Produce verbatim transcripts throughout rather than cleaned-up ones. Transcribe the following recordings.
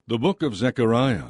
The book of Zechariah.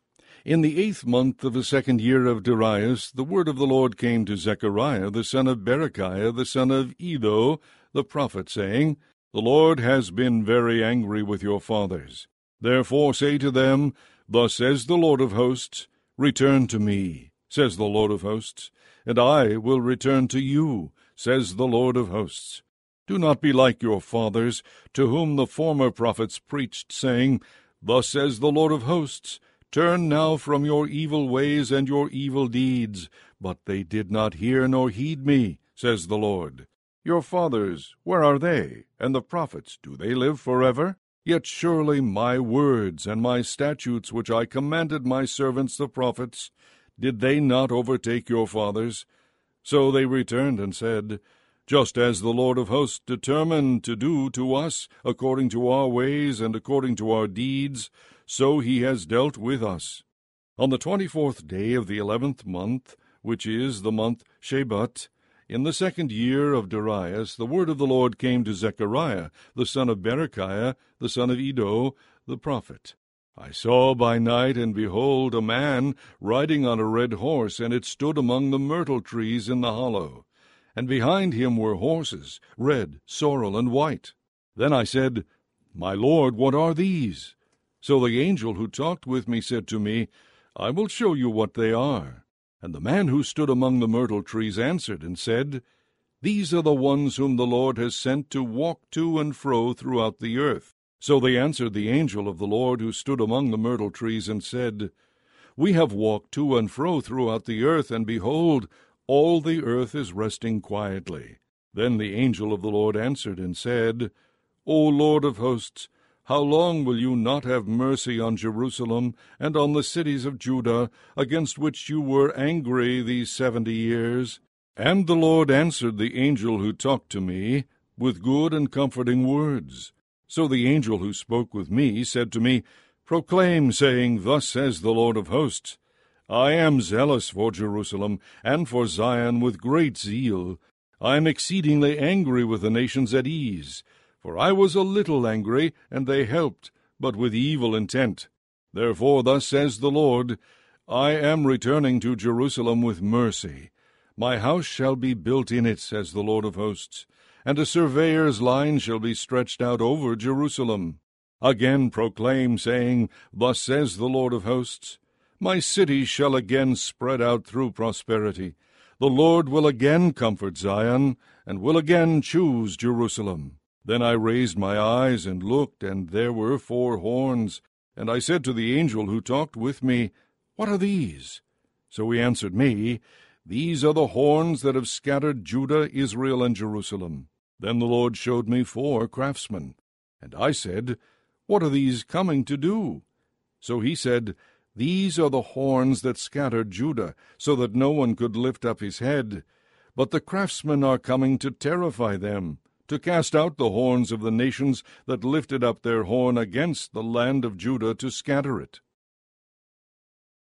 In the eighth month of the second year of Darius, the word of the Lord came to Zechariah, the son of Berechiah, the son of Iddo, the prophet, saying, The Lord has been very angry with your fathers. Therefore say to them, Thus says the Lord of hosts, Return to me, says the Lord of hosts, and I will return to you, says the Lord of hosts. Do not be like your fathers, to whom the former prophets preached, saying, Thus says the Lord of hosts, Turn now from your evil ways and your evil deeds. But they did not hear nor heed me, says the Lord. Your fathers, where are they? And the prophets, do they live forever? Yet surely my words and my statutes which I commanded my servants the prophets, did they not overtake your fathers? So they returned and said, Just as the Lord of hosts determined to do to us, according to our ways and according to our deeds, so he has dealt with us. On the twenty-fourth day of the eleventh month, which is the month Shebat, in the second year of Darius, the word of the Lord came to Zechariah, the son of Berechiah, the son of Iddo, the prophet. I saw by night, and behold, a man riding on a red horse, and it stood among the myrtle trees in the hollow. And behind him were horses, red, sorrel, and white. Then I said, My Lord, what are these? So the angel who talked with me said to me, I will show you what they are. And the man who stood among the myrtle trees answered and said, These are the ones whom the Lord has sent to walk to and fro throughout the earth. So they answered the angel of the Lord who stood among the myrtle trees and said, We have walked to and fro throughout the earth, and behold, all the earth is resting quietly. Then the angel of the Lord answered and said, O Lord of hosts, how long will you not have mercy on Jerusalem and on the cities of Judah, against which you were angry these seventy years? And the Lord answered the angel who talked to me with good and comforting words. So the angel who spoke with me said to me, Proclaim, saying, Thus says the Lord of hosts, I am zealous for Jerusalem and for Zion with great zeal. I am exceedingly angry with the nations at ease. For I was a little angry, and they helped, but with evil intent. Therefore thus says the Lord, I am returning to Jerusalem with mercy. My house shall be built in it, says the Lord of hosts, and a surveyor's line shall be stretched out over Jerusalem. Again proclaim, saying, Thus says the Lord of hosts, My city shall again spread out through prosperity. The Lord will again comfort Zion, and will again choose Jerusalem. Then I raised my eyes and looked, and there were four horns. And I said to the angel who talked with me, What are these? So he answered me, These are the horns that have scattered Judah, Israel, and Jerusalem. Then the Lord showed me four craftsmen. And I said, What are these coming to do? So he said, These are the horns that scattered Judah, so that no one could lift up his head. But the craftsmen are coming to terrify them, to cast out the horns of the nations that lifted up their horn against the land of Judah to scatter it.